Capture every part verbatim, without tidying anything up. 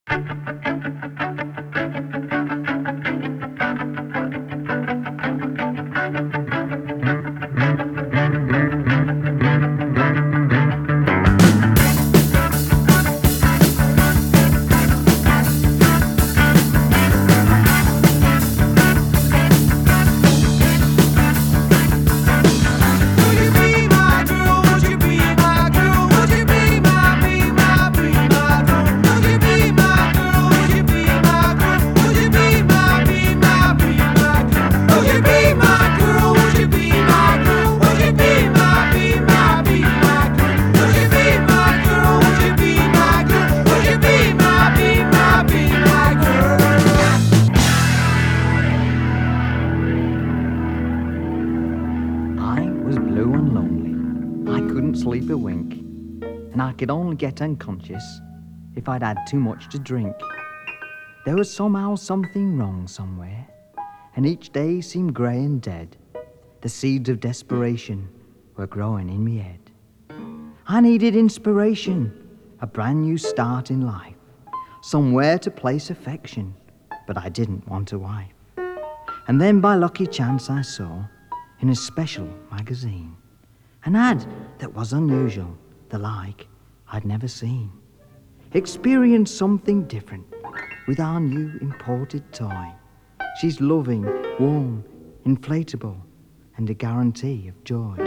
Sleep a wink, and I could only get unconscious if I'd had too much to drink. There was somehow something wrong somewhere, and each day seemed grey and dead. The seeds of desperation were growing in me head. I needed inspiration, a brand new start in life, somewhere to place affection, but I didn't want a wife. And then by lucky chance I saw, in a special magazine, an ad that was unusual, the like I'd never seen. Experience something different with our new imported toy. She's loving, warm, inflatable, and a guarantee of joy.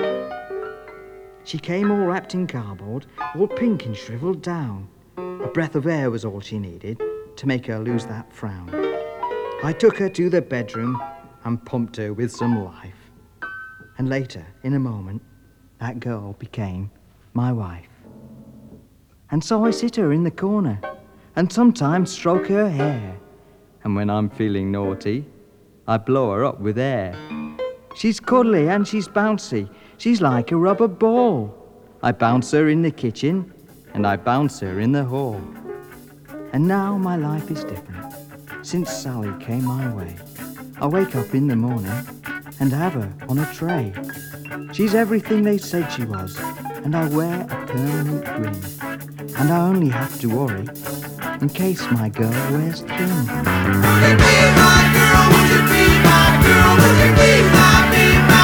She came all wrapped in cardboard, all pink and shriveled down. A breath of air was all she needed to make her lose that frown. I took her to the bedroom and pumped her with some life. And later, in a moment, that girl became my wife. And so I sit her in the corner and sometimes stroke her hair. And when I'm feeling naughty, I blow her up with air. She's cuddly and she's bouncy. She's like a rubber ball. I bounce her in the kitchen and I bounce her in the hall. And now my life is different since Sally came my way. I wake up in the morning and have her on a tray. She's everything they said she was, and I wear a permanent grin. And I only have to worry in case my girl wears thin. Would you be my girl? Would you be my girl? Would you be my, be my